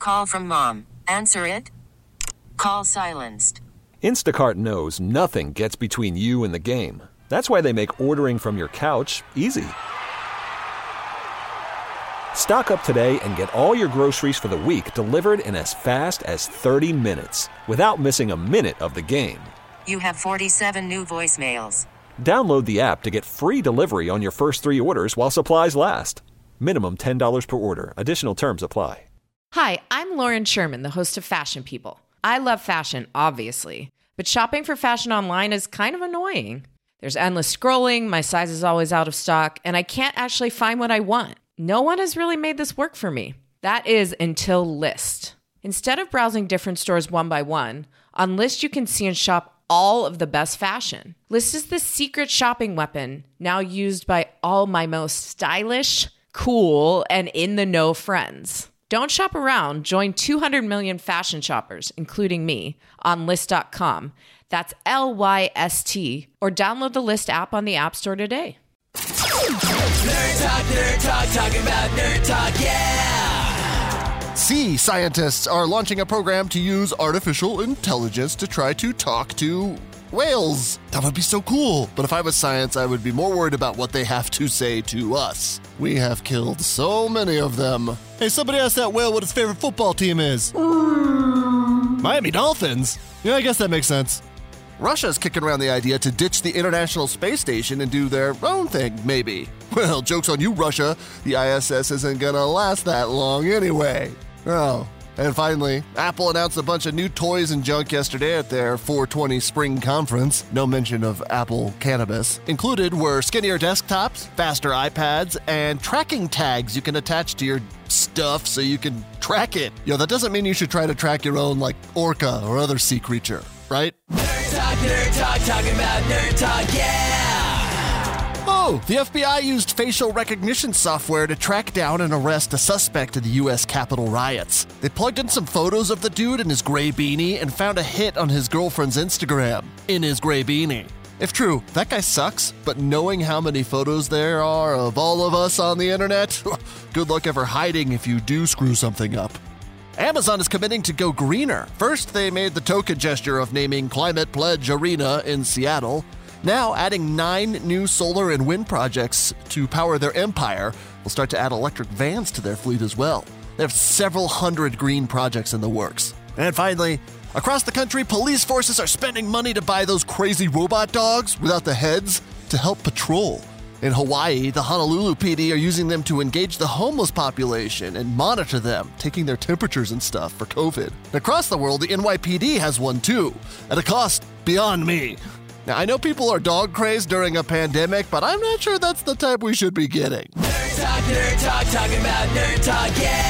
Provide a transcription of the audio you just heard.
Call from mom. Answer it. Call silenced. Instacart knows nothing gets between you and the game. That's why they make ordering from your couch easy. Stock up today and get all your groceries for the week delivered in as fast as 30 minutes without missing a minute of the game. You have 47 new voicemails. Download the app to get free delivery on your first 3 orders while supplies last. Minimum $10 per order. Additional terms apply. Hi, I'm Lauren Sherman, the host of Fashion People. I love fashion, obviously, but shopping for fashion online is kind of annoying. There's endless scrolling, my size is always out of stock, and I can't actually find what I want. No one has really made this work for me. That is until Lyst. Instead of browsing different stores one by one, on Lyst you can see and shop all of the best fashion. Lyst is the secret shopping weapon now used by all my most stylish, cool, and in-the-know friends. Don't shop around. Join 200 million fashion shoppers, including me, on Lyst.com. That's Lyst, or download the Lyst app on the App Store today. Nerd Talk, talking about Nerd Talk, yeah! Sea scientists are launching a program to use artificial intelligence to try to talk to whales. That would be so cool. But if I was science, I would be more worried about what they have to say to us. We have killed so many of them. Hey, somebody asked that whale what his favorite football team is. Miami Dolphins? Yeah, I guess that makes sense. Russia's kicking around the idea to ditch the International Space Station and do their own thing, maybe. Well, joke's on you, Russia. The ISS isn't gonna last that long anyway. Oh, and finally, Apple announced a bunch of new toys and junk yesterday at their 420 spring conference. No mention of Apple cannabis. Included were skinnier desktops, faster iPads, and tracking tags you can attach to your stuff so you can track it. Yo, that doesn't mean you should try to track your own, like, orca or other sea creature, right? Nerd Talk, talking about Nerd Talk, yeah! Oh, the FBI used facial recognition software to track down and arrest a suspect in the U.S. Capitol riots. They plugged in some photos of the dude in his gray beanie and found a hit on his girlfriend's Instagram in his gray beanie. If true, that guy sucks, but knowing how many photos there are of all of us on the internet, good luck ever hiding if you do screw something up. Amazon is committing to go greener. First, they made the token gesture of naming Climate Pledge Arena in Seattle. Now, adding 9 new solar and wind projects to power their empire, will start to add electric vans to their fleet as well. They have several hundred green projects in the works. And finally, across the country, police forces are spending money to buy those crazy robot dogs without the heads to help patrol. In Hawaii, the Honolulu PD are using them to engage the homeless population and monitor them, taking their temperatures and stuff for COVID. And across the world, the NYPD has one too, at a cost beyond me. Now, I know people are dog crazed during a pandemic, but I'm not sure that's the type we should be getting. Nerd Talk, talking about Nerd Talk, yeah!